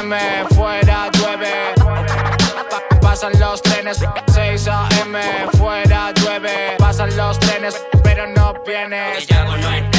AM, fuera llueve. Pasan los trenes, 6 AM, fuera llueve. Pasan los trenes, pero no vienes.